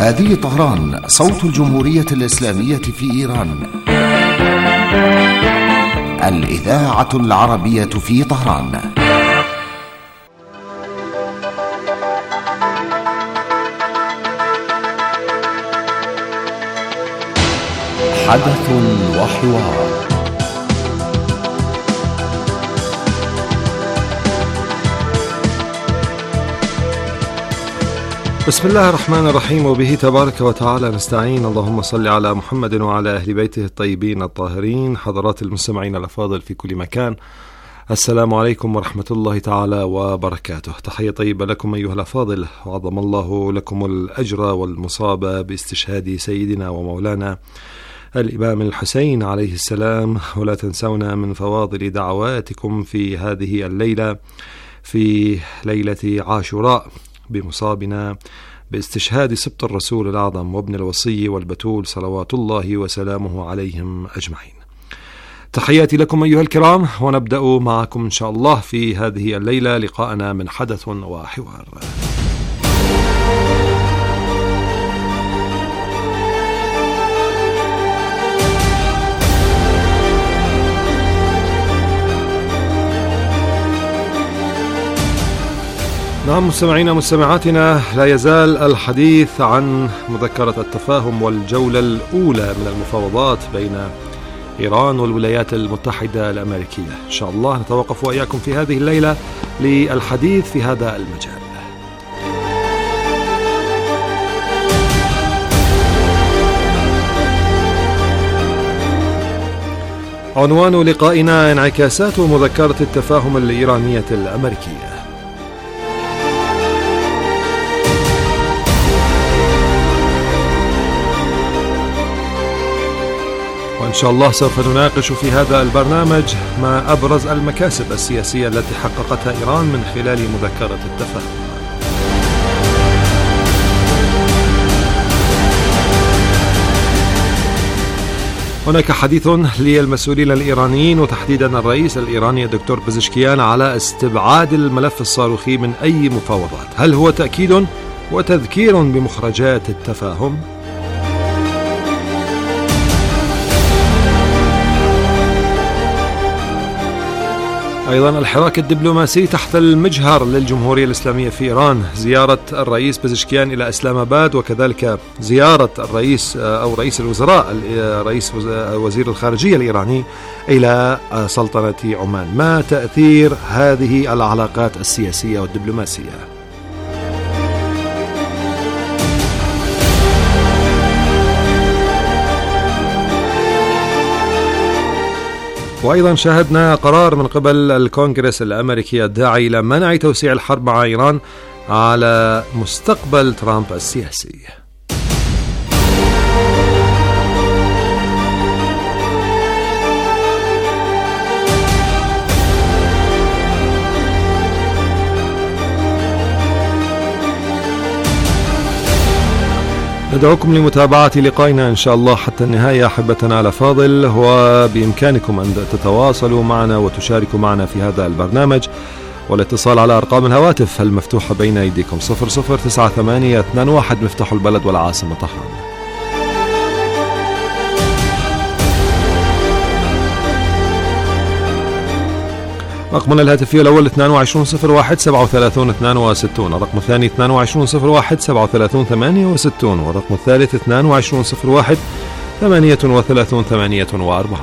هذه طهران، صوت الجمهورية الإسلامية في إيران. الإذاعة العربية في طهران. حدث وحوار. بسم الله الرحمن الرحيم، وبه تبارك وتعالى نستعين. اللهم صل على محمد وعلى أهل بيته الطيبين الطاهرين. حضرات المستمعين الأفاضل في كل مكان، السلام عليكم ورحمة الله تعالى وبركاته. تحية طيبة لكم أيها الأفاضل، وعظم الله لكم الأجر والمصابة باستشهاد سيدنا ومولانا الإمام الحسين عليه السلام. ولا تنسونا من فواضل دعواتكم في هذه الليلة، في ليلة عاشوراء، بمصابنا باستشهاد سبط الرسول الأعظم وابن الوصي والبتول صلوات الله وسلامه عليهم أجمعين. تحياتي لكم أيها الكرام، ونبدأ معكم إن شاء الله في هذه الليلة لقاءنا من حدث وحوار. نعم مستمعينا مستمعاتنا، لا يزال الحديث عن مذكرة التفاهم والجولة الأولى من المفاوضات بين إيران والولايات المتحدة الأمريكية. إن شاء الله نتوقف وإياكم في هذه الليلة للحديث في هذا المجال. عنوان لقائنا: انعكاسات مذكرة التفاهم الإيرانية الأمريكية. إن شاء الله سوف نناقش في هذا البرنامج ما أبرز المكاسب السياسية التي حققتها إيران من خلال مذكرة التفاهم. هناك حديث للمسؤولين الإيرانيين، وتحديدا الرئيس الإيراني الدكتور بزشكيان، على استبعاد الملف الصاروخي من أي مفاوضات. هل هو تأكيد وتذكير بمخرجات التفاهم؟ أيضا الحراك الدبلوماسي تحت المجهر للجمهورية الإسلامية في إيران، زيارة الرئيس بزشكيان إلى إسلام آباد، وكذلك زيارة الرئيس أو رئيس الوزراء رئيس وزير الخارجية الإيراني إلى سلطنة عمان. ما تأثير هذه العلاقات السياسية والدبلوماسية؟ وأيضا شاهدنا قرار من قبل الكونغرس الأمريكي الداعي إلى منع توسيع الحرب مع إيران على مستقبل ترامب السياسي. ندعوكم لمتابعة لقائنا إن شاء الله حتى النهاية أحبتنا الأفاضل، وبإمكانكم أن تتواصلوا معنا وتشاركوا معنا في هذا البرنامج، والاتصال على أرقام الهواتف المفتوحة بين أيديكم 009821 مفتاح البلد والعاصمة طهران. رقمنا الهاتفي الأول 2201-37-62، الرقم الثاني 2201-37-68، والرقم الثالث 2201-38-48.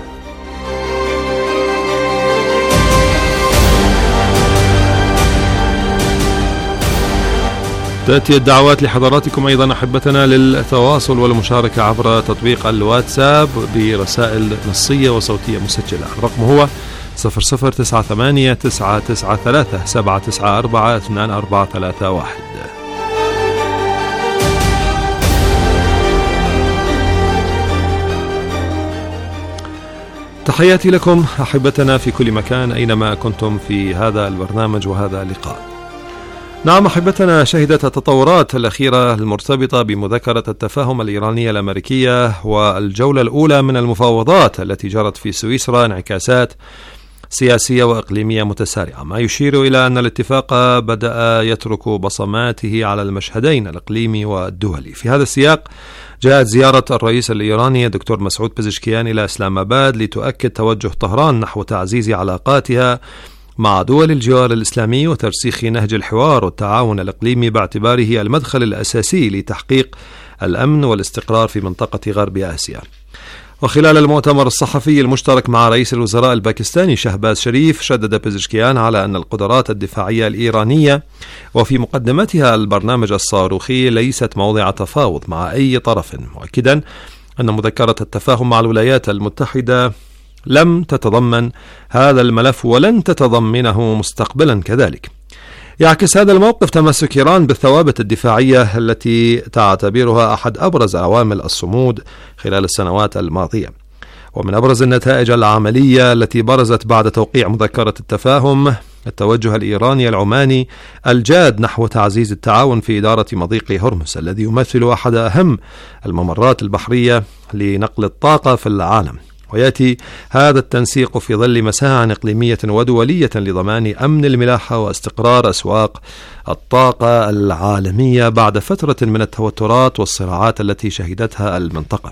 تأتي الدعوات لحضراتكم أيضا أحبتنا للتواصل والمشاركة عبر تطبيق الواتساب برسائل نصية وصوتية مسجلة. الرقم هو 0098-993-794-2431. تحياتي لكم أحبتنا في كل مكان أينما كنتم في هذا البرنامج وهذا اللقاء. نعم أحبتنا، شهدت التطورات الأخيرة المرتبطة بمذكرة التفاهم الإيرانية الأمريكية والجولة الأولى من المفاوضات التي جرت في سويسرا انعكاسات سياسية وإقليمية متسارعة، ما يشير إلى أن الاتفاق بدأ يترك بصماته على المشهدين الإقليمي والدولي. في هذا السياق جاءت زيارة الرئيس الإيراني الدكتور مسعود بزشكيان إلى إسلام آباد لتؤكد توجه طهران نحو تعزيز علاقاتها مع دول الجوار الإسلامي وترسيخ نهج الحوار والتعاون الإقليمي باعتباره المدخل الأساسي لتحقيق الأمن والاستقرار في منطقة غرب آسيا. وخلال المؤتمر الصحفي المشترك مع رئيس الوزراء الباكستاني شهباز شريف، شدد بزشكيان على أن القدرات الدفاعية الإيرانية وفي مقدمتها البرنامج الصاروخي ليست موضع تفاوض مع أي طرف، مؤكدا أن مذكرة التفاهم مع الولايات المتحدة لم تتضمن هذا الملف ولن تتضمنه مستقبلا كذلك. يعكس هذا الموقف تمسك إيران بالثوابت الدفاعية التي تعتبرها أحد أبرز عوامل الصمود خلال السنوات الماضية. ومن أبرز النتائج العملية التي برزت بعد توقيع مذكرة التفاهم التوجه الإيراني العماني الجاد نحو تعزيز التعاون في إدارة مضيق هرمز الذي يمثل أحد أهم الممرات البحرية لنقل الطاقة في العالم. ويأتي هذا التنسيق في ظل مساعٍ إقليمية ودولية لضمان أمن الملاحة واستقرار أسواق الطاقة العالمية بعد فترة من التوترات والصراعات التي شهدتها المنطقة.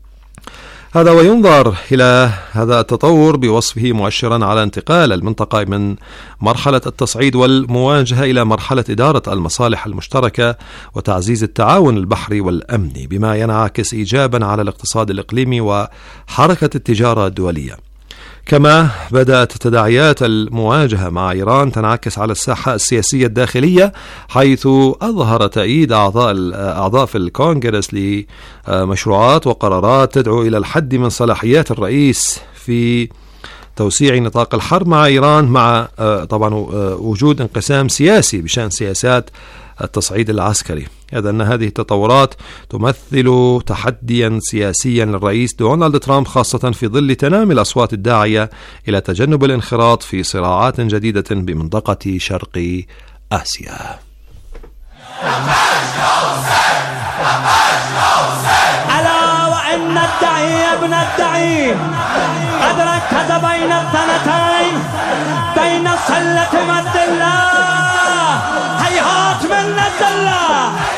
هذا وينظر إلى هذا التطور بوصفه مؤشرا على انتقال المنطقة من مرحلة التصعيد والمواجهة إلى مرحلة إدارة المصالح المشتركة وتعزيز التعاون البحري والأمني، بما ينعكس إيجابا على الاقتصاد الإقليمي وحركة التجارة الدولية. كما بدأت تداعيات المواجهة مع إيران تنعكس على الساحة السياسية الداخلية، حيث أظهر تأييد أعضاء في الكونغرس لمشروعات وقرارات تدعو إلى الحد من صلاحيات الرئيس في توسيع نطاق الحرب مع إيران، مع طبعا وجود انقسام سياسي بشأن سياسات التصعيد العسكري. إذ أن هذه التطورات تمثل تحديا سياسيا للرئيس دونالد ترامب، خاصة في ظل تنامي الأصوات الداعية إلى تجنب الانخراط في صراعات جديدة بمنطقة شرق آسيا. ألا وإن الدعي ابن الدعي قد ركز بين الثنتين، بين الصلة والدلة، هيهات من الدلة.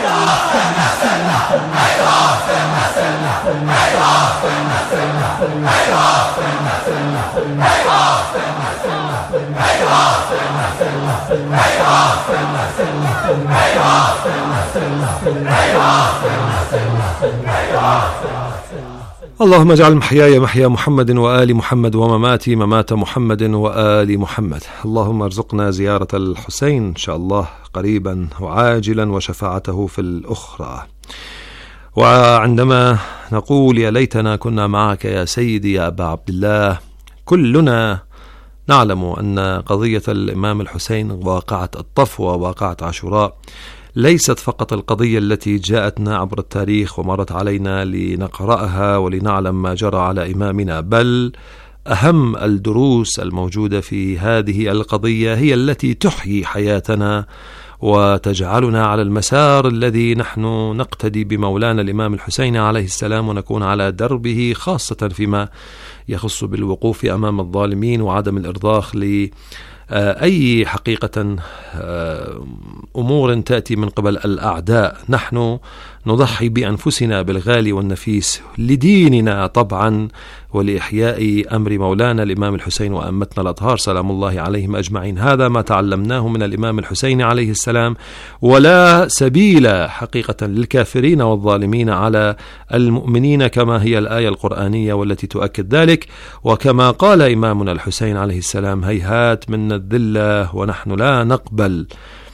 اللهم اجعل محياي محيا محمد وآل محمد ومماتي ممات محمد وآل محمد. اللهم ارزقنا زيارة الحسين إن شاء الله قريبا وعاجلا وشفاعته في الأخرى. وعندما نقول يا ليتنا كنا معك يا سيدي يا أبا عبد الله، كلنا نعلم أن قضية الإمام الحسين واقعة الطف وواقعة عاشوراء ليست فقط القضية التي جاءتنا عبر التاريخ ومرت علينا لنقرأها ولنعلم ما جرى على إمامنا، بل أهم الدروس الموجودة في هذه القضية هي التي تحيي حياتنا وتجعلنا على المسار الذي نحن نقتدي بمولانا الإمام الحسين عليه السلام ونكون على دربه، خاصة فيما يخص بالوقوف أمام الظالمين وعدم الإرضاخ أي حقيقة أمور تأتي من قبل الأعداء. نحن نضحي بأنفسنا بالغالي والنفيس لديننا طبعا ولإحياء أمر مولانا الإمام الحسين وأمتنا الأطهار سلام الله عليهم أجمعين. هذا ما تعلمناه من الإمام الحسين عليه السلام، ولا سبيل حقيقة للكافرين والظالمين على المؤمنين، كما هي الآية القرآنية والتي تؤكد ذلك. وكما قال إمامنا الحسين عليه السلام: هيهات من الذلة ونحن لا نقبل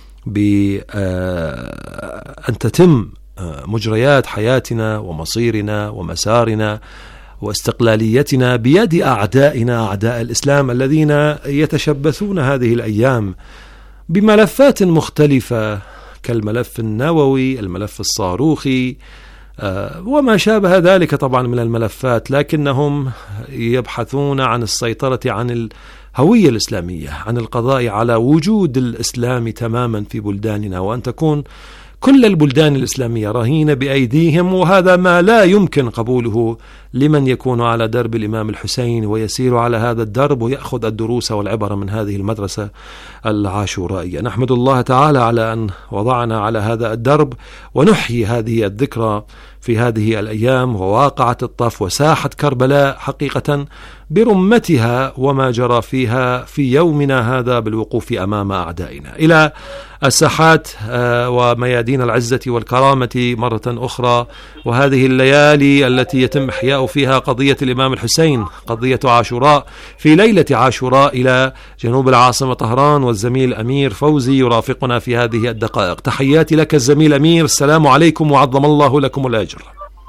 بأن تتم مجريات حياتنا ومصيرنا ومسارنا واستقلاليتنا بيد أعدائنا أعداء الإسلام الذين يتشبثون هذه الأيام بملفات مختلفة كالملف النووي، الملف الصاروخي وما شابه ذلك طبعا من الملفات، لكنهم يبحثون عن السيطرة عن الهوية الإسلامية، عن القضاء على وجود الإسلام تماما في بلداننا، وأن تكون كل البلدان الإسلامية رهينة بأيديهم، وهذا ما لا يمكن قبوله لمن يكون على درب الإمام الحسين ويسير على هذا الدرب ويأخذ الدروس والعبر من هذه المدرسة العاشورائية. نحمد الله تعالى على أن وضعنا على هذا الدرب، ونحيي هذه الذكرى في هذه الأيام، وواقعة الطف وساحة كربلاء حقيقة برمتها وما جرى فيها في يومنا هذا بالوقوف أمام أعدائنا، إلى الساحات وميادين العزة والكرامة مرة أخرى، وهذه الليالي التي يتم إحياء فيها قضية الإمام الحسين، قضية عاشوراء، في ليلة عاشوراء إلى جنوب العاصمة طهران، والزميل أمير فوزي يرافقنا في هذه الدقائق. تحياتي لك الزميل أمير، السلام عليكم وعظم الله لكم الأجر.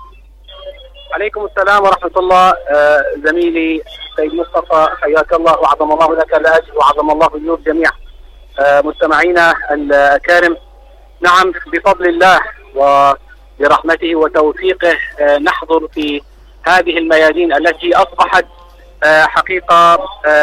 عليكم السلام ورحمة الله. زميلي سيد مصطفى، حياك الله وعظم الله لك الأجر وعظم الله الأجور جميع مستمعينا الأكارم. نعم، بفضل الله وبرحمته وتوفيقه نحضر في هذه الميادين التي أصبحت حقيقة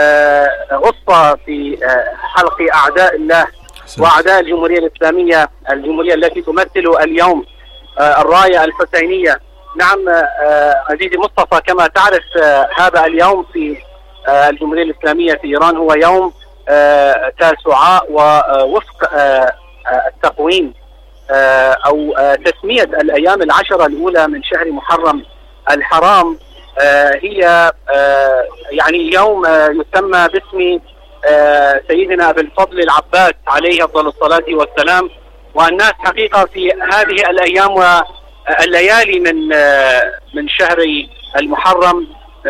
غصة في حلق أعداء الله وأعداء الجمهورية الإسلامية، الجمهورية التي تمثل اليوم الراية الحسينية. نعم عزيزي مصطفى، كما تعرف هذا اليوم في الجمهورية الإسلامية في إيران هو يوم تاسوعاء، ووفق التقويم أو تسمية الأيام العشرة الأولى من شهر محرم الحرام هي يعني يوم يسمى باسم سيدنا أبي الفضل العباس عليه أفضل الصلاة والسلام. والناس حقيقة في هذه الأيام والليالي من شهر المحرم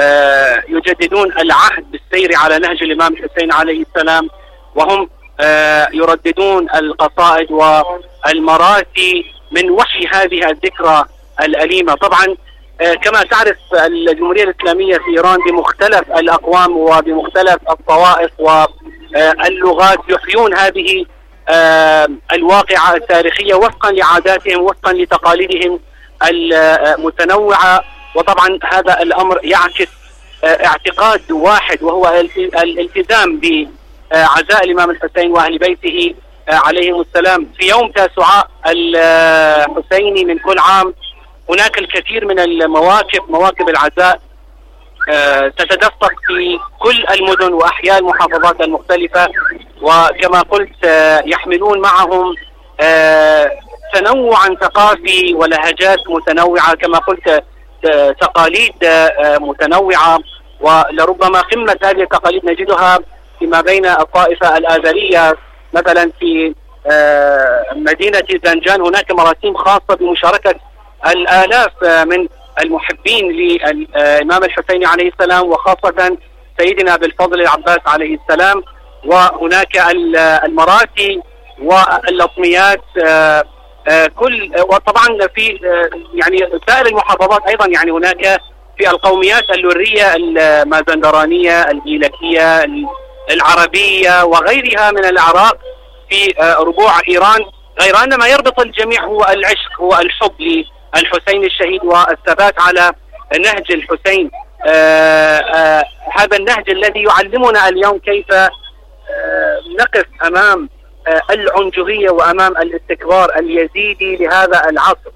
يجددون العهد بالسير على نهج الإمام الحسين عليه السلام، وهم يرددون القصائد والمراسي من وحي هذه الذكرى الأليمة. طبعا كما تعرف الجمهورية الإسلامية في إيران بمختلف الأقوام وبمختلف الطوائف واللغات يحيون هذه الواقعة التاريخية وفقا لعاداتهم، وفقا لتقاليدهم المتنوعة. وطبعا هذا الأمر يعكس اعتقاد واحد، وهو الالتزام بعزاء الإمام الحسين وأهل بيته عليهم السلام. في يوم تاسوعاء الحسيني من كل عام هناك الكثير من مواكب العزاء تتدفق في كل المدن وأحياء المحافظات المختلفة، وكما قلت يحملون معهم تنوعا ثقافي ولهجات متنوعة، كما قلت تقاليد متنوعة، ولربما قمة هذه التقاليد نجدها فيما بين الطائفة الآذرية. مثلا في مدينة زنجان هناك مراسيم خاصة بمشاركة الآلاف من المحبين للإمام الحسين عليه السلام، وخاصة سيدنا أبي الفضل العباس عليه السلام. وهناك المراسي واللطميات وطبعا في يعني سائر المحافظات أيضا، يعني هناك في القوميات اللورية المازندرانية الجيلكية العربية وغيرها من الأعراق في ربوع إيران، غير أن ما يربط الجميع هو العشق، هو الحب للحسين الشهيد والثبات على نهج الحسين. هذا النهج الذي يعلمنا اليوم كيف نقف أمام العنجهية وأمام الاستكبار اليزيدي لهذا العصر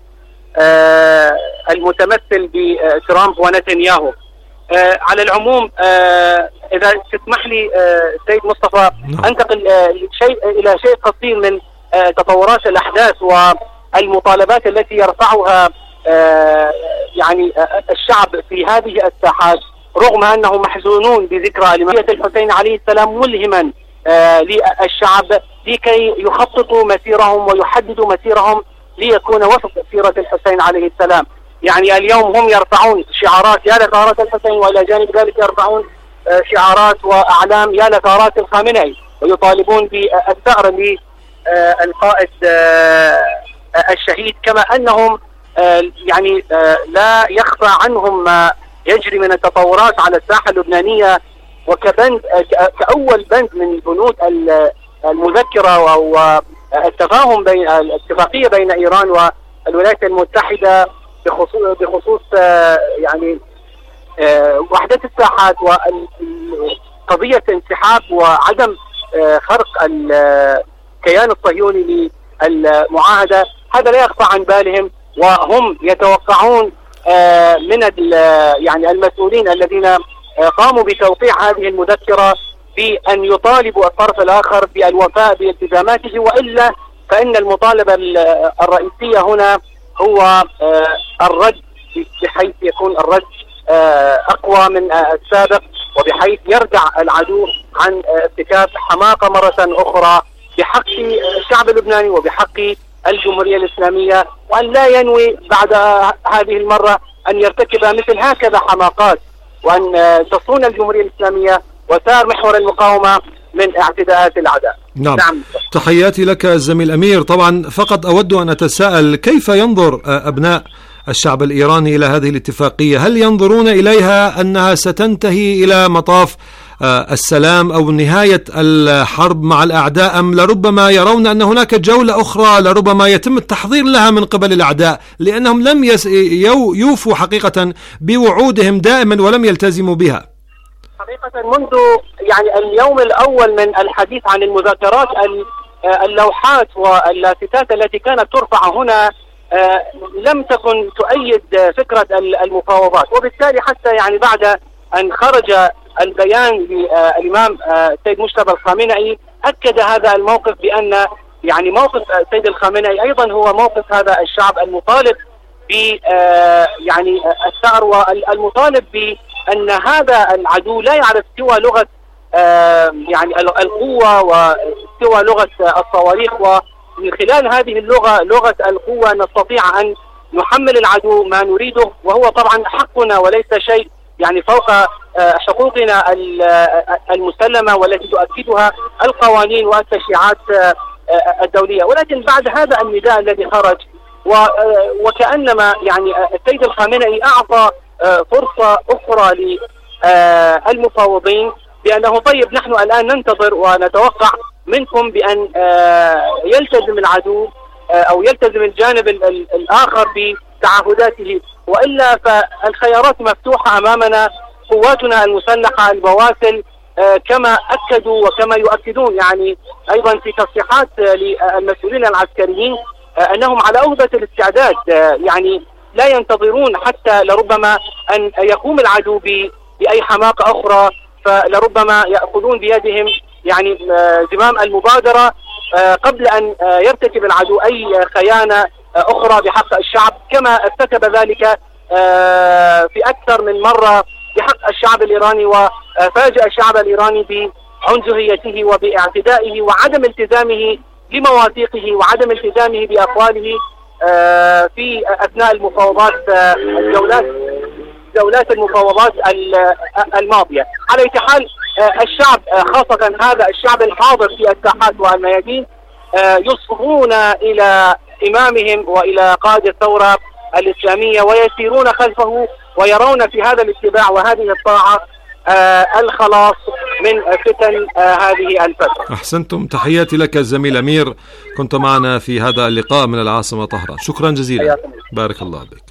المتمثل بترامب ونتنياهو. على العموم إذا تسمح لي سيد مصطفى أنتقل إلى شيء قصير من تطورات الأحداث والمطالبات التي يرفعها يعني الشعب في هذه الساحات، رغم أنهم محزونون بذكرى الإمام الحسين عليه السلام، ملهما للشعب لكي يخططوا مسيرهم ويحددوا مسيرهم ليكون وفق سيرة الحسين عليه السلام. يعني اليوم هم يرفعون شعارات يا لثارات الحسين، وإلى جانب ذلك يرفعون شعارات وأعلام يا لثارات الخامنئي، ويطالبون بالثأر للقائد الشهيد. كما أنهم يعني لا يخفى عنهم ما يجري من التطورات على الساحة اللبنانية، كأول بند من بنود المذكرة والتفاهم بين الاتفاقية بين إيران والولايات المتحدة بخصوص يعني وحدة الساحات وقضية انسحاب وعدم خرق الكيان الصهيوني للمعاهدة. هذا لا يخفى عن بالهم، وهم يتوقعون من يعني المسؤولين الذين قاموا بتوقيع هذه المذكرة بأن يطالبوا الطرف الآخر بالوفاء بالتزاماته، وإلا فإن المطالبة الرئيسية هنا هو الرد، بحيث يكون الرد أقوى من السابق، وبحيث يرجع العدو عن ارتكاب حماقة مرة أخرى بحق الشعب اللبناني وبحق الجمهورية الإسلامية، وأن لا ينوي بعد هذه المرة أن يرتكب مثل هكذا حماقات، وأن تصون الجمهورية الإسلامية وسار محور المقاومة من اعتداءات الأعداء. نعم. تحياتي لك الزميل أمير. طبعا فقط أود أن أتساءل كيف ينظر أبناء الشعب الإيراني إلى هذه الاتفاقية؟ هل ينظرون إليها أنها ستنتهي إلى مطاف السلام أو نهاية الحرب مع الأعداء، أم لربما يرون أن هناك جولة أخرى لربما يتم التحضير لها من قبل الأعداء، لأنهم لم يوفوا حقيقة بوعودهم دائما ولم يلتزموا بها؟ حقيقة منذ يعني اليوم الأول من الحديث عن المذكرات، اللوحات واللافتات التي كانت ترفع هنا لم تكن تؤيد فكرة المفاوضات، وبالتالي حتى يعني بعد أن خرج البيان للإمام السيد مجتبى الخامنئي أكد هذا الموقف، بأن يعني موقف السيد الخامنئي أيضا هو موقف هذا الشعب المطالب ب يعني الثأر، والمطالب بأن هذا العدو لا يعرف سوى لغة يعني القوة وسوى لغة الصواريخ، ومن خلال هذه اللغة، لغة القوة، نستطيع أن نحمل العدو ما نريده، وهو طبعا حقنا وليس شيء يعني فوق حقوقنا المسلمة والتي تؤكدها القوانين والتشريعات الدولية. ولكن بعد هذا النداء الذي خرج، وكأنما يعني السيد الخامنئي أعطى فرصة أخرى للمفاوضين بأنه طيب نحن الآن ننتظر ونتوقع منكم بأن يلتزم العدو أو يلتزم الجانب الآخر بتعهداته، وإلا فالخيارات مفتوحة أمامنا. قواتنا المسلحة البواسل كما أكدوا وكما يؤكدون يعني أيضا في تصريحات للمسؤولين العسكريين أنهم على أهبة الاستعداد، يعني لا ينتظرون حتى لربما أن يقوم العدو بأي حماقة أخرى، فلربما يأخذون بيدهم يعني زمام المبادرة قبل أن يرتكب العدو أي خيانة أخرى بحق الشعب، كما ارتكب ذلك في أكثر من مرة بحق الشعب الإيراني، وفاجأ الشعب الإيراني بعنجهيته وباعتدائه وعدم التزامه لمواثيقه وعدم التزامه بأقواله في أثناء المفاوضات، جولات المفاوضات الماضية. على أي حال الشعب، خاصة هذا الشعب الحاضر في الساحات والميادين، يصغون إلى إمامهم وإلى قائد الثورة الإسلامية ويسيرون خلفه، ويرون في هذا الاتباع وهذه الطاعة الخلاص من فتن هذه الفترة. أحسنتم. تحياتي لك الزميل أمير، كنت معنا في هذا اللقاء من العاصمة طهران، شكرا جزيلا. بارك الله بك.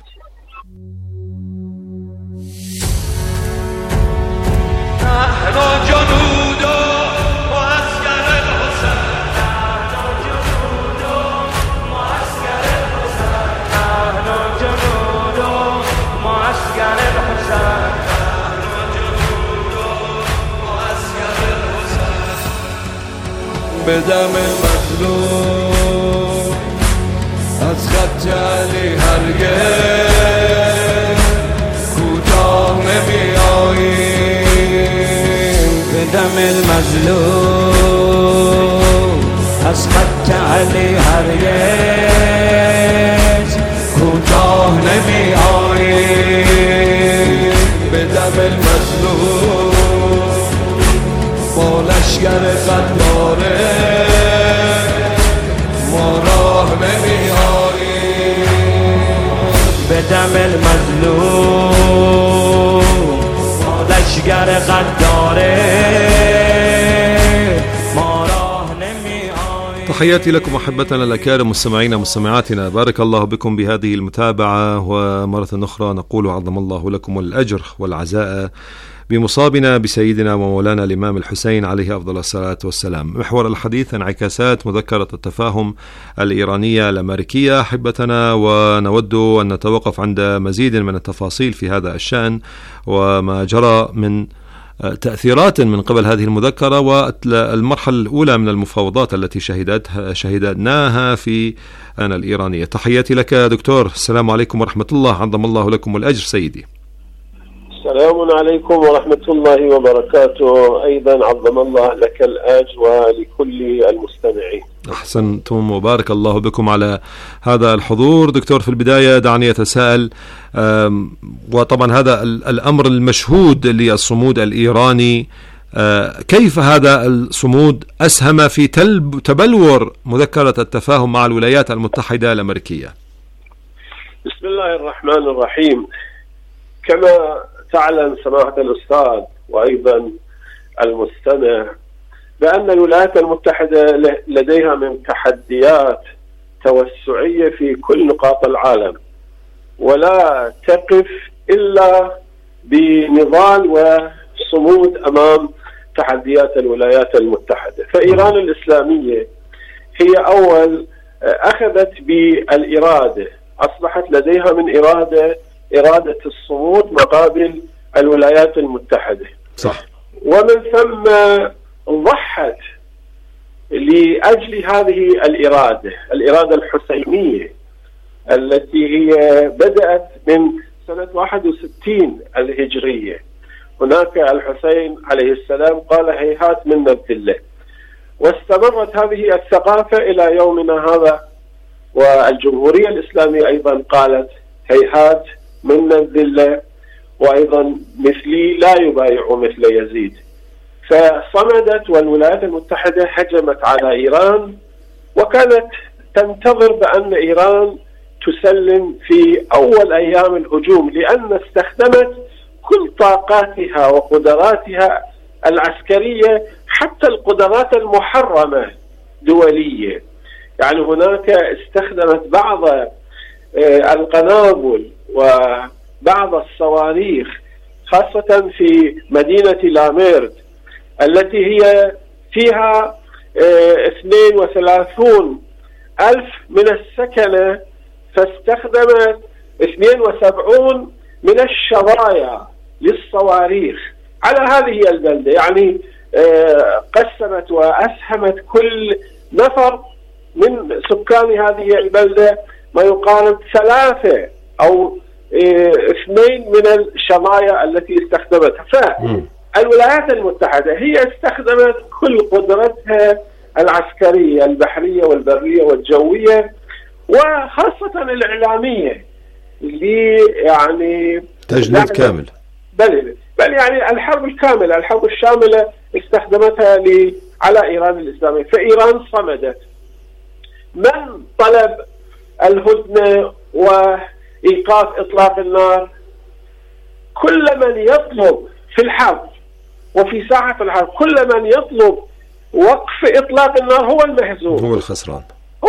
بدم المظلوم از خط علی هرگز کوتاه نمیاییم. بدم المظلوم از خط علی هرگز کوتاه نمیاییم. بدم المظلوم با لشکر غداره ما راه نمی‌آییم. بدم المظلوم با لشکر غداره ما راه نمی‌آییم. تحياتي لكم أحبتنا الأكارم مستمعينا مستمعاتنا، بارك الله بكم بهذه المتابعة، ومرة أخرى نقول عظم الله لكم الأجر والعزاء بمصابنا بسيدنا ومولانا الإمام الحسين عليه أفضل الصلاة والسلام. محور الحديث انعكاسات مذكرة التفاهم الإيرانية الأمريكية أحبتنا، ونود أن نتوقف عند مزيد من التفاصيل في هذا الشأن وما جرى من تأثيرات من قبل هذه المذكرة والمرحلة الأولى من المفاوضات التي شهدناها في أنا الإيرانية. تحياتي لك دكتور، السلام عليكم ورحمة الله، عظم الله لكم الأجر سيدي. السلام عليكم ورحمة الله وبركاته، أيضا عظم الله لك الأجر ولكل المستمعين. أحسنتم وبارك الله بكم على هذا الحضور. دكتور، في البداية دعني أتساءل، وطبعا هذا الأمر المشهود للصمود الإيراني، كيف هذا الصمود أسهم في تبلور مذكرة التفاهم مع الولايات المتحدة الأمريكية؟ بسم الله الرحمن الرحيم. كما تعلم سماحة الأستاذ وأيضا المستمع بأن الولايات المتحدة لديها من تحديات توسعية في كل نقاط العالم، ولا تقف إلا بنضال وصمود أمام تحديات الولايات المتحدة. فإيران الإسلامية هي أول أخذت بالإرادة، أصبحت لديها من إرادة الصمود مقابل الولايات المتحدة. صح. ومن ثم ضحت لأجل هذه الإرادة الحسينية التي هي بدأت من سنة 61 الهجرية. هناك الحسين عليه السلام قال هيهات منا الذلة، واستمرت هذه الثقافة إلى يومنا هذا، والجمهورية الإسلامية أيضا قالت هيهات منا الذلة، وأيضا مثلي لا يبايع مثل يزيد. فصمدت، والولايات المتحدة هجمت على إيران، وكانت تنتظر بأن إيران تسلم في أول أيام الهجوم، لأن استخدمت كل طاقاتها وقدراتها العسكرية، حتى القدرات المحرمة دولية. يعني هناك استخدمت بعض القنابل وبعض الصواريخ، خاصة في مدينة لاميرد التي هي فيها 32,000 من السكنة، فاستخدمت 72 من الشظايا للصواريخ على هذه البلدة. يعني قسمت وأسهمت كل نفر من سكان هذه البلدة ما يقارب 3 أو 2 من الشظايا التي استخدمتها. فالولايات المتحدة هي استخدمت كل قدرتها العسكرية البحرية والبرية والجوية، وخاصة الإعلامية، اللي يعني تجنيد كامل. بل يعني الحرب الكاملة، الحرب الشاملة استخدمتها على إيران الإسلامية. فإيران صمدت. من طلب الهدنة وإيقاف إطلاق النار؟ كل من يطلب في الحرب وفي ساحة الحرب، كل من يطلب وقف إطلاق النار هو المهزوم، هو الخسران.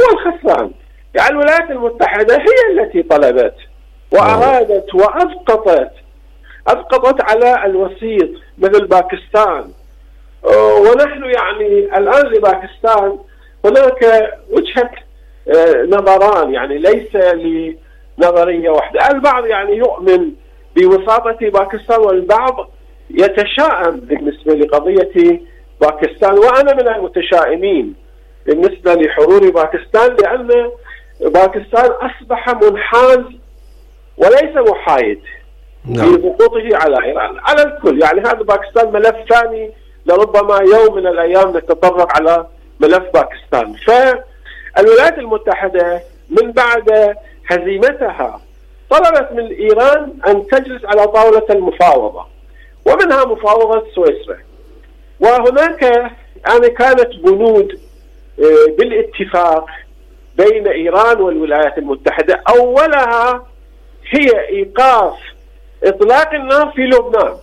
يعني الولايات المتحدة هي التي طلبت وأرادت وأسقطت على الوسيط مثل باكستان. ونحن يعني الآن لباكستان هناك وجهة نظران، يعني ليس لنظرية واحدة. البعض يعني يؤمن بوساطة باكستان، والبعض يتشائم بالنسبة لقضية باكستان، وأنا من المتشائمين بالنسبة لحرور باكستان، لأن باكستان أصبح منحاز وليس محايد في ضغوطه على إيران على الكل. يعني هذا باكستان ملف ثاني، لربما يوم من الأيام نتطرق على ملف باكستان. فالولايات المتحدة من بعد هزيمتها طلبت من إيران أن تجلس على طاولة المفاوضة، ومنها مفاوضة سويسرا. وهناك يعني كانت بنود بالاتفاق بين إيران والولايات المتحدة. أولها هي إيقاف إطلاق النار في لبنان.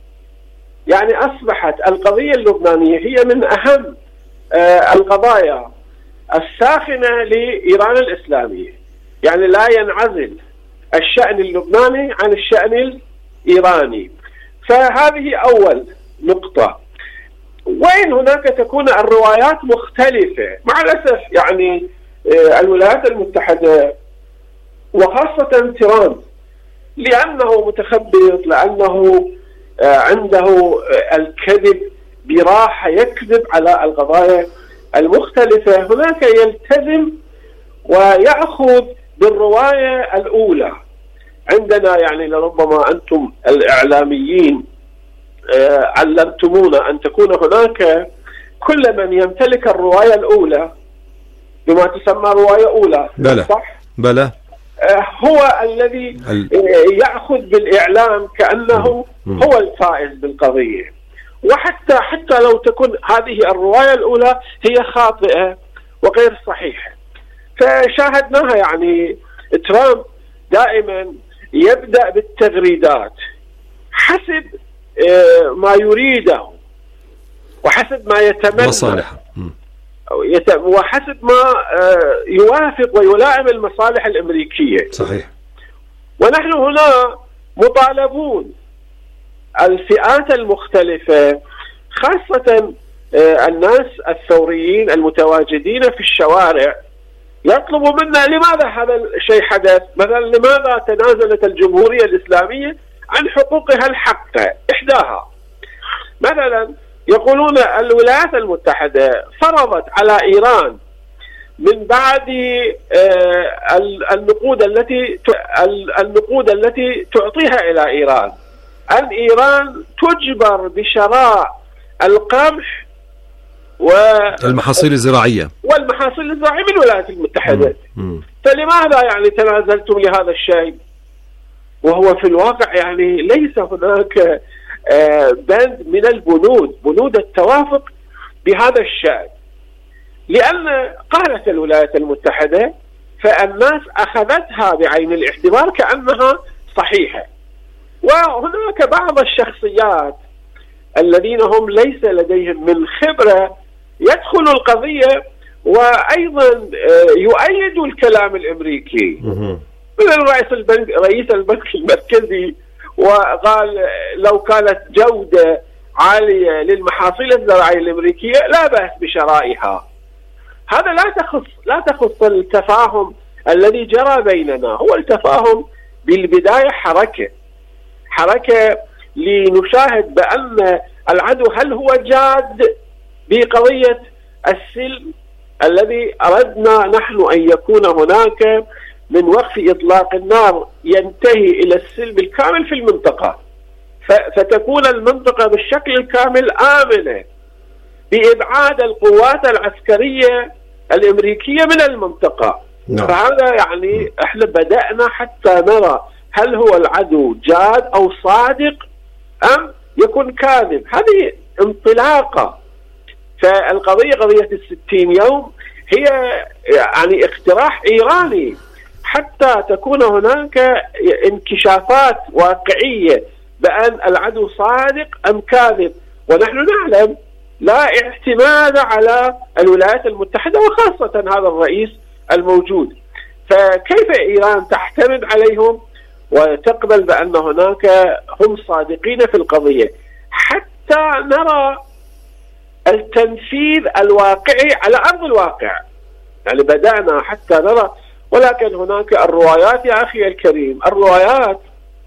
يعني أصبحت القضية اللبنانية هي من أهم القضايا الساخنة لإيران الإسلامية. يعني لا ينعزل الشأن اللبناني عن الشأن الإيراني. فهذه أول نقطة. وين هناك تكون الروايات مختلفة، مع الأسف يعني الولايات المتحدة وخاصة ترامب لأنه متخبط، لأنه عنده الكذب براحة، يكذب على القضايا المختلفة، هناك يلتزم ويأخذ بالرواية الأولى. عندنا يعني لربما أنتم الإعلاميين علمتمونا أن تكون هناك كل من يمتلك الرواية الأولى بما تسمى رواية أولى، بلى. صح؟ بلى. هو الذي يأخذ بالإعلام كأنه هو الفائز بالقضية، وحتى لو تكون هذه الرواية الأولى هي خاطئة وغير صحيحة. فشاهدناها يعني ترامب دائما يبدأ بالتغريدات حسب ما يريده وحسب ما يتمنى مصالحه، وحسب ما يوافق ويلائم المصالح الأمريكية. صحيح. ونحن هنا مطالبون الفئات المختلفة، خاصة الناس الثوريين المتواجدين في الشوارع، يطلبوا منا لماذا هذا الشيء حدث. مثلا لماذا تنازلت الجمهورية الإسلامية عن حقوقها الحقة؟ إحداها مثلا يقولون الولايات المتحدة فرضت على إيران من بعد النقود التي تعطيها إلى إيران أن إيران تجبر بشراء القمح والمحاصيل الزراعية من الولايات المتحدة. فلماذا يعني تنازلتم لهذا الشيء؟ وهو في الواقع يعني ليس هناك بند من بنود التوافق بهذا الشأن، لأن قالت الولايات المتحدة فالناس أخذتها بعين الاعتبار كأنها صحيحة. وهناك بعض الشخصيات الذين هم ليس لديهم من خبرة يدخلوا القضية وأيضا يؤيدوا الكلام الأمريكي، مثل رئيس البنك المركزي، وقال لو كانت جودة عالية للمحاصيل الزراعية الأمريكية لا بأس بشرائها. هذا لا تخص التفاهم الذي جرى بيننا. هو التفاهم بالبداية حركة لنشاهد بأن العدو هل هو جاد بقضية السلم الذي أردنا نحن أن يكون هناك من وقف إطلاق النار ينتهي إلى السلم الكامل في المنطقة، فتكون المنطقة بالشكل الكامل آمنة بإبعاد القوات العسكرية الأمريكية من المنطقة. فهذا يعني احنا بدأنا حتى نرى هل هو العدو جاد أو صادق أم يكون كاذب. هذه انطلاقة. فالقضية قضية 60 يوم هي يعني اقتراح إيراني حتى تكون هناك انكشافات واقعية بأن العدو صادق أم كاذب. ونحن نعلم لا اعتماد على الولايات المتحدة وخاصة هذا الرئيس الموجود، فكيف إيران تعتمد عليهم وتقبل بأن هناك هم صادقين في القضية حتى نرى التنفيذ الواقعي على أرض الواقع. يعني بدأنا حتى نرى، ولكن هناك الروايات يا أخي الكريم، الروايات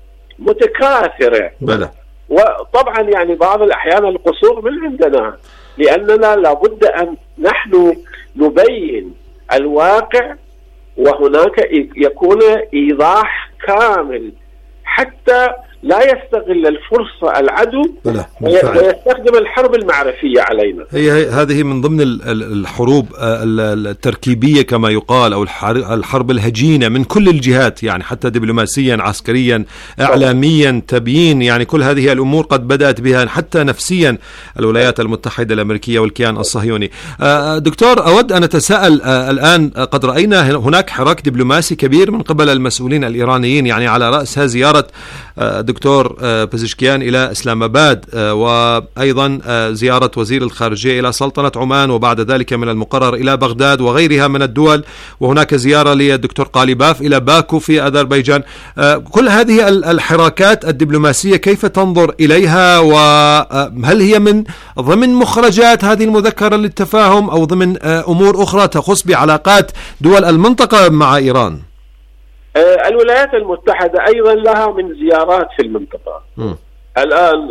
متكاثرة. بلى. وطبعا يعني بعض الأحيان القصور من عندنا، لأننا لابد أن نحن نبين الواقع وهناك يكون إيضاح كامل حتى لا يستغل الفرصة العدو ويستخدم الحرب المعرفية علينا. هي هذه من ضمن الحروب التركيبية كما يقال، أو الحرب الهجينة من كل الجهات، يعني حتى دبلوماسيا، عسكريا، إعلاميا، تبيين، يعني كل هذه الأمور قد بدأت بها حتى نفسيا الولايات المتحدة الأمريكية والكيان الصهيوني. دكتور، أود أن أتساءل الآن، قد رأينا هناك حراك دبلوماسي كبير من قبل المسؤولين الإيرانيين، يعني على رأسها زيارة الدكتور بزشكيان إلى إسلام آباد، وأيضا زيارة وزير الخارجية إلى سلطنة عمان، وبعد ذلك من المقرر إلى بغداد وغيرها من الدول، وهناك زيارة للدكتور قاليباف إلى باكو في أذربيجان. كل هذه الحراكات الدبلوماسية كيف تنظر إليها، وهل هي من ضمن مخرجات هذه المذكرة للتفاهم أو ضمن أمور أخرى تخص بعلاقات دول المنطقة مع إيران؟ الولايات المتحدة أيضا لها من زيارات في المنطقة. الآن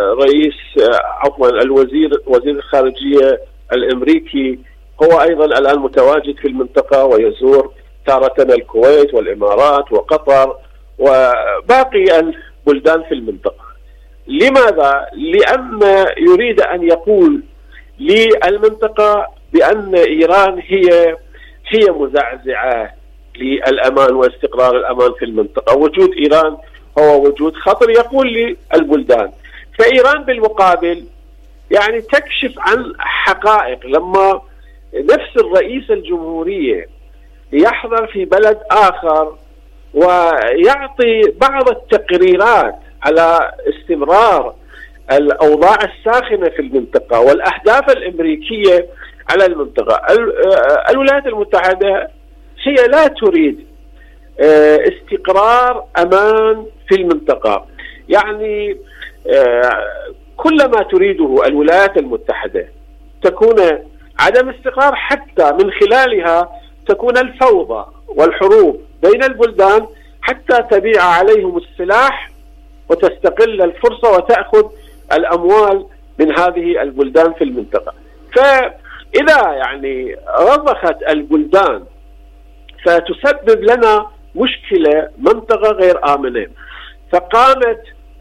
وزير الخارجية الأمريكي هو أيضا الآن متواجد في المنطقة، ويزور تارة الكويت والإمارات وقطر وباقي البلدان في المنطقة. لماذا؟ لأن يريد أن يقول للمنطقة بأن إيران هي مزعزعة للأمان واستقرار الأمان في المنطقة. وجود إيران هو وجود خطر، يقول للبلدان. فإيران بالمقابل يعني تكشف عن حقائق. لما نفس الرئيس الجمهورية يحضر في بلد آخر ويعطي بعض التقريرات على استمرار الأوضاع الساخنة في المنطقة والأهداف الأمريكية على المنطقة، الولايات المتحدة هي لا تريد استقرار أمان في المنطقة. يعني كل ما تريده الولايات المتحدة تكون عدم استقرار، حتى من خلالها تكون الفوضى والحروب بين البلدان، حتى تبيع عليهم السلاح وتستقل الفرصة وتأخذ الأموال من هذه البلدان في المنطقة. فإذا يعني رضخت البلدان فتسبب لنا مشكلة، منطقة غير آمنة. فقامت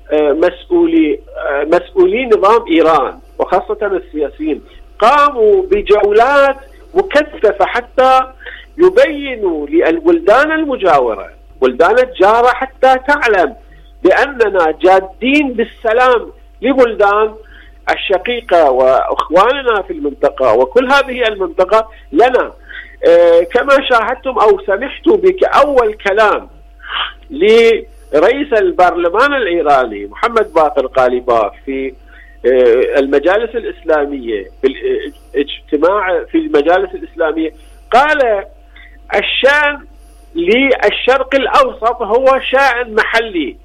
مسؤولي نظام إيران وخاصة السياسيين قاموا بجولات مكثفة حتى يبينوا للبلدان المجاورة، بلدان الجارة، حتى تعلم بأننا جادين بالسلام لبلدان الشقيقة وإخواننا في المنطقة، وكل هذه المنطقة لنا. كما شاهدتم أو سمعتوا بأول كلام لرئيس البرلمان الإيراني محمد باقر قاليباف في المجالس الإسلامية، في الاجتماع في المجالس الإسلامية، قال الشأن للشرق الأوسط هو شأن محلي،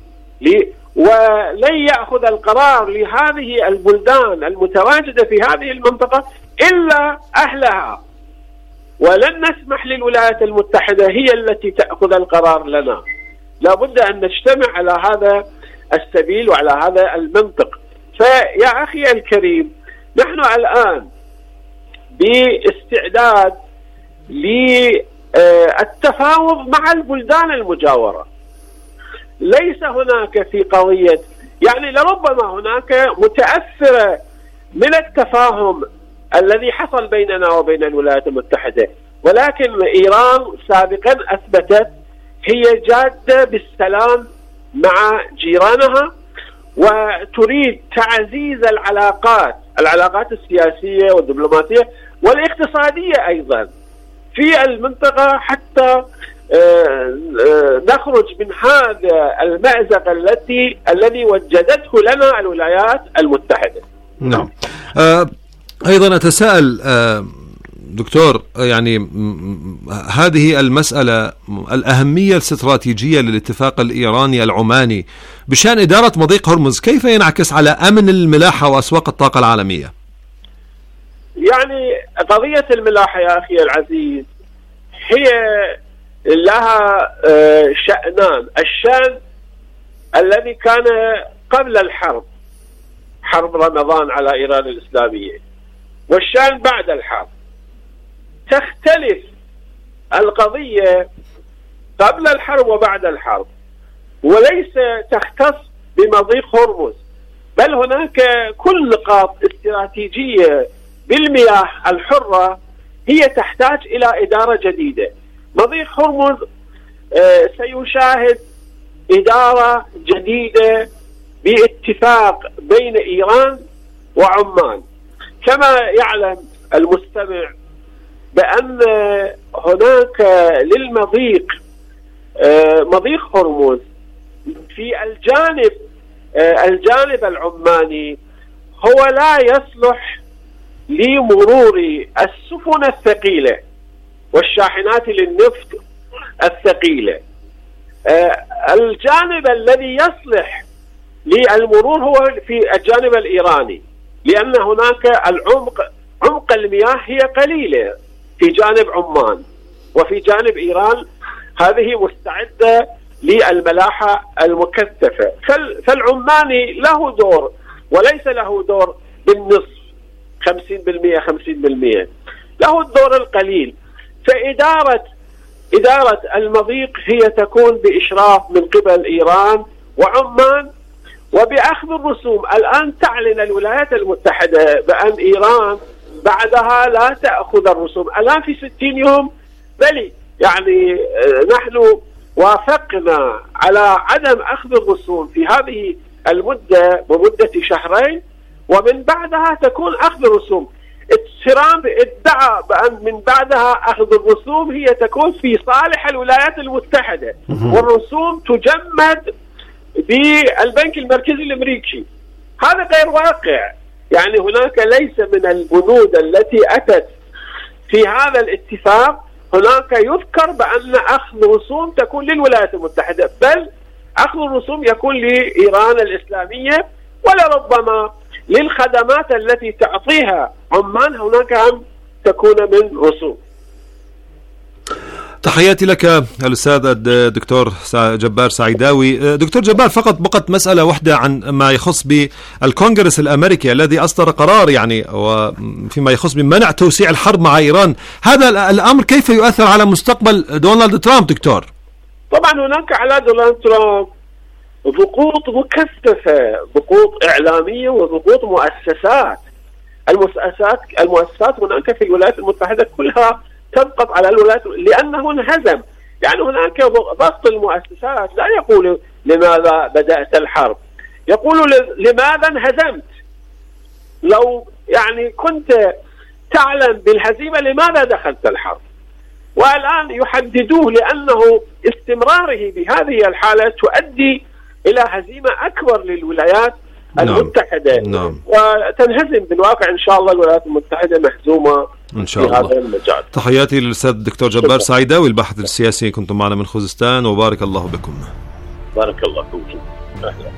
ولن يأخذ القرار لهذه البلدان المتواجدة في هذه المنطقة إلا أهلها، ولن نسمح للولايات المتحدة هي التي تأخذ القرار لنا. لا بد أن نجتمع على هذا السبيل وعلى هذا المنطق. فيا أخي الكريم، نحن الآن باستعداد للتفاوض مع البلدان المجاورة. ليس هناك في قضية يعني لربما هناك متأثرة من التفاهم الذي حصل بيننا وبين الولايات المتحدة، ولكن إيران سابقا أثبتت هي جادة بالسلام مع جيرانها، وتريد تعزيز العلاقات السياسية والدبلوماسية والاقتصادية أيضا في المنطقة، حتى نخرج من هذا المأزق الذي وجدته لنا الولايات المتحدة. نعم. أيضا أتساءل دكتور، يعني هذه المسألة الأهمية الاستراتيجية للاتفاق الإيراني العماني بشأن إدارة مضيق هرمز كيف ينعكس على أمن الملاحة وأسواق الطاقة العالمية؟ يعني قضية الملاحة يا أخي العزيز هي لها شأنان. الشأن الذي كان قبل الحرب، حرب رمضان على إيران الإسلامية، والشأن بعد الحرب. تختلف القضية قبل الحرب وبعد الحرب، وليس تختص بمضيق هرمز، بل هناك كل نقاط استراتيجية بالمياه الحرة هي تحتاج إلى إدارة جديدة. مضيق هرمز سيشاهد إدارة جديدة باتفاق بين إيران وعمان. كما يعلم المستمع بأن هناك للمضيق مضيق هرمز في الجانب العماني هو لا يصلح لمرور السفن الثقيلة والشاحنات للنفط الثقيلة. الجانب الذي يصلح للمرور هو في الجانب الإيراني، لأن هناك عمق المياه هي قليلة في جانب عمان، وفي جانب إيران هذه مستعدة للملاحة المكثفة. فالعماني له دور وليس له دور بالنصف 50% 50%، له الدور القليل. فإدارة المضيق هي تكون بإشراف من قبل إيران وعمان وبأخذ الرسوم. الآن تعلن الولايات المتحدة بأن إيران بعدها لا تأخذ الرسوم الآن في 60 يوم. بل يعني نحن وافقنا على عدم أخذ الرسوم في هذه المدة بمدة شهرين، ومن بعدها تكون أخذ الرسوم. ترامب ادعى بأن من بعدها أخذ الرسوم هي تكون في صالح الولايات المتحدة، والرسوم تجمد بالبنك المركزي الأمريكي. هذا غير واقع. يعني هناك ليس من البنود التي أتت في هذا الاتفاق هناك يذكر بأن أخذ رسوم تكون للولايات المتحدة، بل أخذ الرسوم يكون لإيران الإسلامية، ولربما للخدمات التي تعطيها عمان هناك أن تكون من رسوم. تحياتي لك الأستاذ الدكتور جبار سعيداوي. دكتور جبار، فقط بقت مسألة واحدة عن ما يخص بالكونغرس الأمريكي الذي أصدر قرار يعني وفيما يخص بمنع توسيع الحرب مع إيران. هذا الأمر كيف يؤثر على مستقبل دونالد ترامب دكتور؟ طبعا هناك على دونالد ترامب ضغوط مكثفة، ضغوط إعلامية وضغوط مؤسسات. المؤسسات هناك في الولايات المتحدة كلها تضغط على الولايات لأنه انهزم. يعني هناك ضغط المؤسسات لا يقول لماذا بدأت الحرب، يقول لماذا انهزمت. لو يعني كنت تعلم بالهزيمة لماذا دخلت الحرب؟ والآن يحددوه لأنه استمراره بهذه الحالة تؤدي إلى هزيمة أكبر للولايات المتحدة. نعم. وتنهزم بالواقع إن شاء الله الولايات المتحدة مهزومة إن شاء الله. هذا المجال. تحياتي للأستاذ الدكتور جبار سعيداوي الباحث السياسي، كنتم معنا من خوزستان وبارك الله بكم. بارك الله فيكم. أهلا.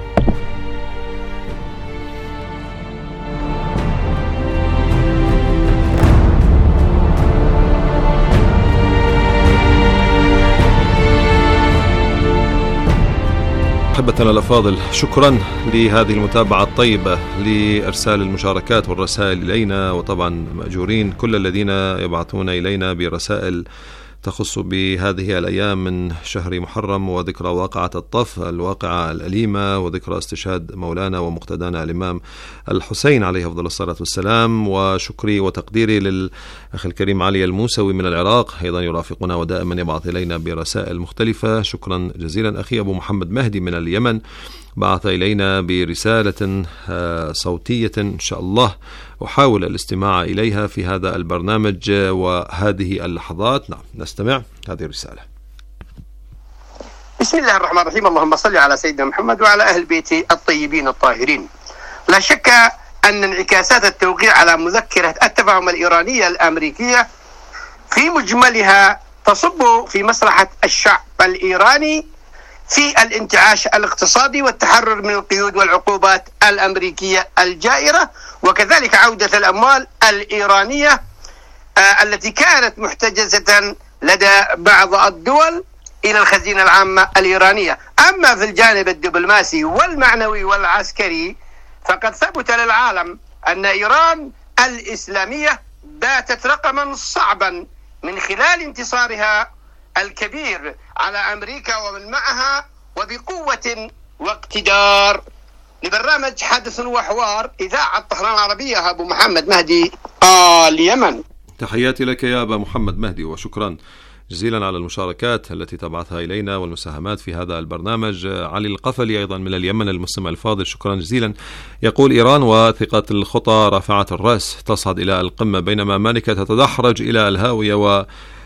أحبتنا الأفاضل، شكرا لهذه المتابعة الطيبة، لإرسال المشاركات والرسائل إلينا، وطبعا مأجورين كل الذين يبعثون إلينا برسائل تخص بهذه الأيام من شهر محرم وذكرى واقعة الطف، الواقعة الأليمة، وذكرى استشهاد مولانا ومقتدانا الإمام الحسين عليه أفضل الصلاة والسلام. وشكري وتقديري للأخ الكريم علي الموسوي من العراق، أيضا يرافقنا ودائما يبعث إلينا برسائل مختلفة. شكرا جزيلا. أخي أبو محمد مهدي من اليمن بعث إلينا برسالة صوتية إن شاء الله أحاول الاستماع إليها في هذا البرنامج وهذه اللحظات. نعم، نستمع هذه الرسالة. بسم الله الرحمن الرحيم. اللهم صل على سيدنا محمد وعلى أهل بيته الطيبين الطاهرين. لا شك أن انعكاسات التوقيع على مذكرة التفاهم الإيرانية الأمريكية في مجملها تصب في مصلحة الشعب الإيراني في الانتعاش الاقتصادي والتحرر من القيود والعقوبات الأمريكية الجائرة، وكذلك عودة الأموال الإيرانية التي كانت محتجزة لدى بعض الدول إلى الخزينة العامة الإيرانية. أما في الجانب الدبلوماسي والمعنوي والعسكري فقد ثبت للعالم أن إيران الإسلامية باتت رقما صعبا من خلال انتصارها الكبير على أمريكا ومن معها وبقوة واقتدار. لبرنامج حدث وحوار إذاعة طهران العربية، أبو محمد مهدي اليمن. تحياتي لك يا أبا محمد مهدي، وشكرا جزيلا على المشاركات التي تبعثها إلينا والمساهمات في هذا البرنامج. علي القفلي أيضا من اليمن المستمع الفاضل، شكرا جزيلا. يقول: إيران واثقة الخطى رافعة الرأس تصعد إلى القمة، بينما أمريكا تتدحرج إلى الهاوية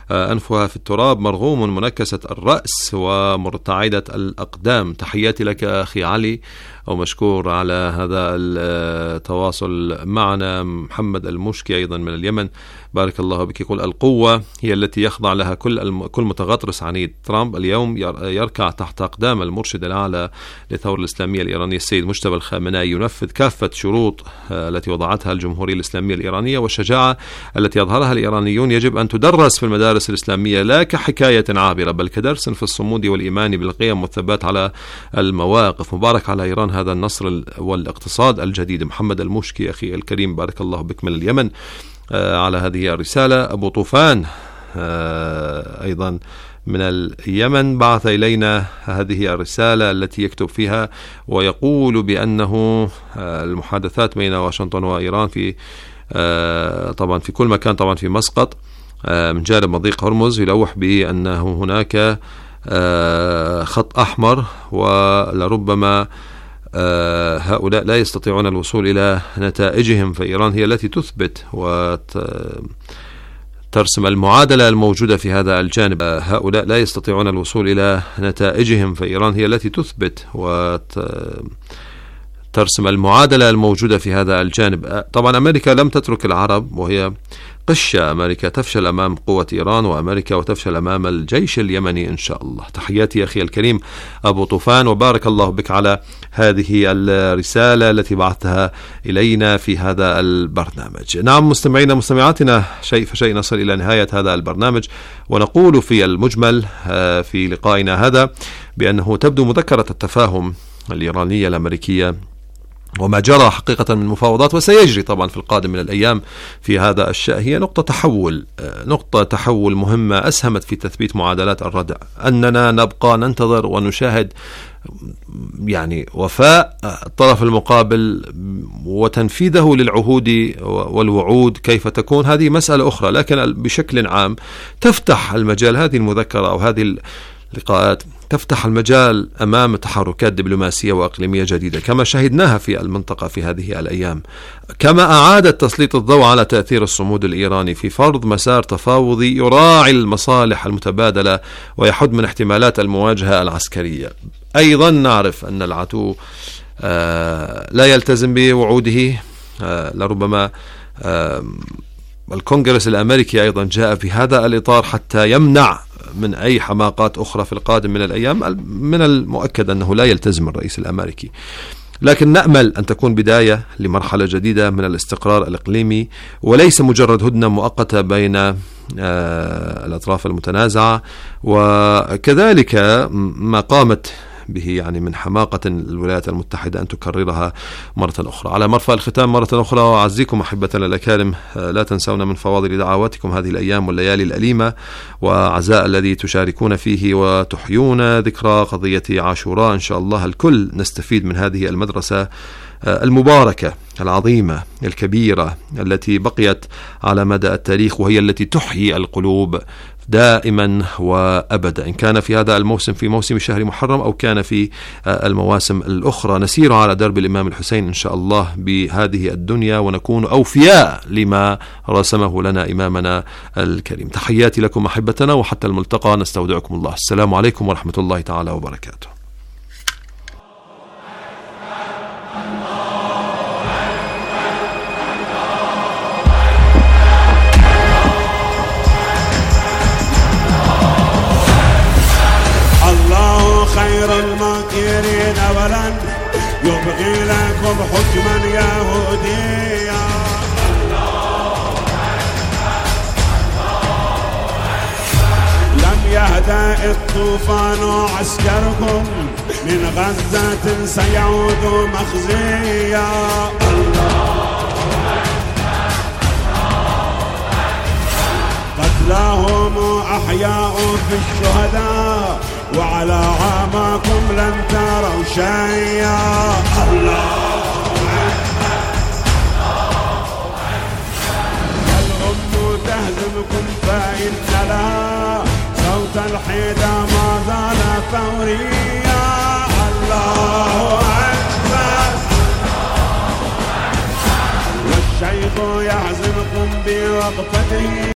أنفها في التراب، مرغوم، منكسة الرأس ومرتعدة الأقدام. تحياتي لك أخي علي، ومشكور على هذا التواصل معنا. محمد المشكي أيضا من اليمن، بارك الله بك، يقول القوة هي التي يخضع لها كل متغطرس عنيد. ترامب اليوم يركع تحت أقدام المرشد الأعلى للثورة الإسلامية الإيرانية السيد مجتبى الخامنائي، ينفذ كافة شروط التي وضعتها الجمهورية الإسلامية الإيرانية، والشجاعة التي يظهرها الإيرانيون يجب أن تدرس في المدارس الإسلامية لا كحكاية عابرة، بل كدرس في الصمود والإيمان بالقيم والثبات على المواقف. مبارك على إيران هذا النصر والاقتصاد الجديد. محمد المشكي أخي الكريم، بارك الله بك من اليمن على هذه الرسالة. أبو طوفان أيضا من اليمن بعث إلينا هذه الرسالة التي يكتب فيها ويقول بأنه المحادثات بين واشنطن وإيران في طبعا في كل مكان، طبعا في مسقط من جانب مضيق هرمز، يلوح بأنه هناك خط أحمر، ولربما هؤلاء لا يستطيعون الوصول إلى نتائجهم، فإيران هي التي تثبت وترسم المعادلة الموجودة في هذا الجانب. هؤلاء لا يستطيعون الوصول إلى نتائجهم، فإيران هي التي تثبت وترسم المعادلة الموجودة في هذا الجانب. طبعا أمريكا لم تترك العرب، وهي قشة. أمريكا تفشل أمام قوة إيران، وأمريكا وتفشل أمام الجيش اليمني إن شاء الله. تحياتي أخي الكريم أبو طوفان، وبارك الله بك على هذه الرسالة التي بعثتها إلينا في هذا البرنامج. نعم مستمعينا مستمعاتنا، شيء فشيء نصل إلى نهاية هذا البرنامج، ونقول في المجمل في لقائنا هذا بأنه تبدو مذكرة التفاهم الإيرانية الأمريكية وما جرى حقيقة من مفاوضات وسيجري طبعا في القادم من الأيام في هذا الشأن هي نقطة تحول مهمة أسهمت في تثبيت معادلات الردع. أننا نبقى ننتظر ونشاهد يعني وفاء الطرف المقابل وتنفيذه للعهود والوعود كيف تكون، هذه مسألة أخرى، لكن بشكل عام تفتح المجال، هذه المذكرة أو هذه اللقاءات تفتح المجال أمام تحركات دبلوماسية وإقليمية جديدة كما شهدناها في المنطقة في هذه الأيام، كما أعادت تسليط الضوء على تأثير الصمود الإيراني في فرض مسار تفاوضي يراعي المصالح المتبادلة ويحد من احتمالات المواجهة العسكرية. أيضا نعرف أن العدو لا يلتزم بوعوده، لربما الكونغرس الأمريكي أيضا جاء في هذا الإطار حتى يمنع من أي حماقات أخرى في القادم من الأيام. من المؤكد أنه لا يلتزم الرئيس الأمريكي، لكن نأمل أن تكون بداية لمرحلة جديدة من الاستقرار الإقليمي، وليس مجرد هدنة مؤقتة بين الأطراف المتنازعة. وكذلك ما قامت به يعني من حماقة الولايات المتحدة أن تكررها مرة أخرى. على مرفأ الختام مرة أخرى، وأعزيكم أحبتنا الأكارم، لا تنسونا من فواضل دعواتكم هذه الأيام والليالي الأليمة وعزاء الذي تشاركون فيه وتحيون ذكرى قضية عاشوراء. إن شاء الله الكل نستفيد من هذه المدرسة المباركة العظيمة الكبيرة التي بقيت على مدى التاريخ، وهي التي تحيي القلوب دائما وأبدا، إن كان في هذا الموسم في موسم شهر محرم أو كان في المواسم الأخرى. نسير على درب الإمام الحسين إن شاء الله بهذه الدنيا ونكون أوفياء لما رسمه لنا إمامنا الكريم. تحياتي لكم أحبتنا، وحتى الملتقى نستودعكم الله. السلام عليكم ورحمة الله تعالى وبركاته. خير الماكرين ولن يبغي لكم حكما يهوديا. لم يهدأ الطوفان عسكركم من غزة سيعود مخزيا. قتلاهم أحياء في الشهداء وعلى عامكم لن تروا شيئا. الله الأم تهزمكم فإن لها صوت الحيدة ما زال ثوريا. الله أكبر والشيخ يهزمكم بوقفته.